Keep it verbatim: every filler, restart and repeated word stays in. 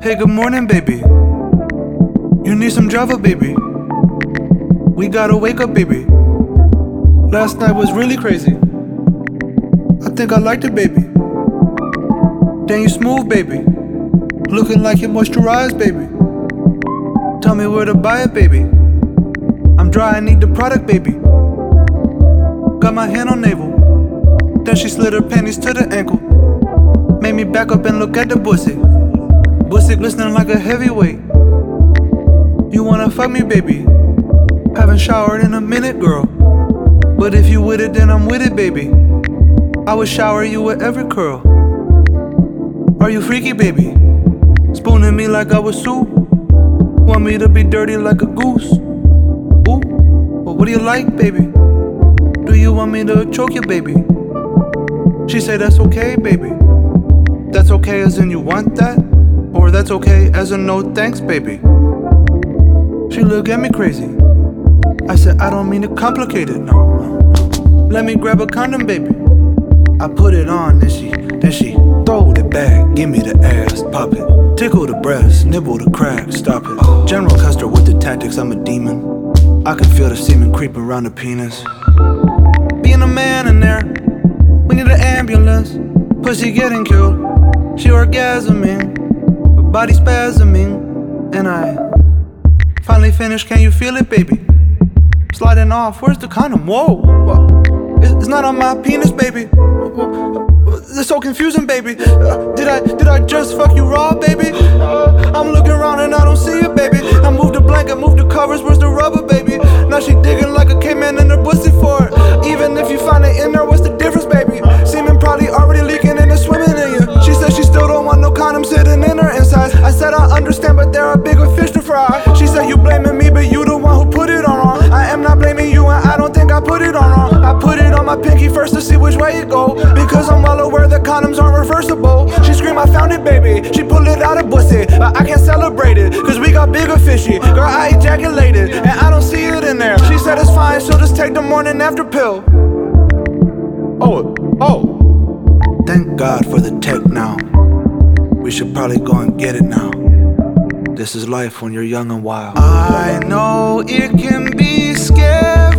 Hey, good morning, baby. You need some Java, baby. We gotta wake up, baby. Last night was really crazy. I think I liked it, baby. Then you smooth, baby. Looking like you moisturized, baby. Tell me where to buy it, baby. I'm dry, I need the product, baby. Got my hand on navel. Then she slid her panties to the ankle. Made me back up and look at the pussy. Pussy glistening like a heavyweight. You wanna fuck me, baby? Haven't showered in a minute, girl. But if you with it, then I'm with it, baby. I would shower you with every curl. Are you freaky, baby? Spooning me like I was soup. Want me to be dirty like a goose? Ooh, well, what do you like, baby? Do you want me to choke you, baby? She said that's okay, baby. That's okay as in you want that? Or that's okay as in no thanks, baby? She looked at me crazy. I said I don't mean to complicate it, no, no, no. Let me grab a condom, baby. I put it on, then she, then she throw it back, give me the ass, pop it. Tickle the breast, nibble the crack, stop it. General Custer with the tactics, I'm a demon. I can feel the semen creep around the penis. Being a man in there, we need an ambulance. Pussy getting killed, she orgasming, her body spasming. And I finally finished, can you feel it, baby? Sliding off, where's the condom? Whoa, whoa. It's not on my penis, baby. It's so confusing, baby. Uh, did I did I just fuck you raw, baby? Uh, I'm looking around and I don't see it, baby. I moved the blanket, moved the covers, where's the rubber, baby? Now she digging like a caveman in her pussy for it. Even if you find it in there, what's the difference, baby? Semen probably already leaking and it's swimming in you. She said she still don't want no condom sitting in her insides. I said I understand, but there are bigger fish to fry. She said you blaming me, but you the one who put it on wrong. I am not blaming you and I don't think I put it on wrong. I put it on my pinky first to see which way it go, because I'm well aware that condoms aren't reversible. She screamed, I found it, baby. She pulled it out of pussy, but I can't celebrate it, cause we got bigger fishy. Girl, I ejaculated, and I don't see it in there. She said it's fine, she'll just take the morning after pill. Oh, oh. Thank God for the tech now. We should probably go and get it now. This is life when you're young and wild. I know it can be scary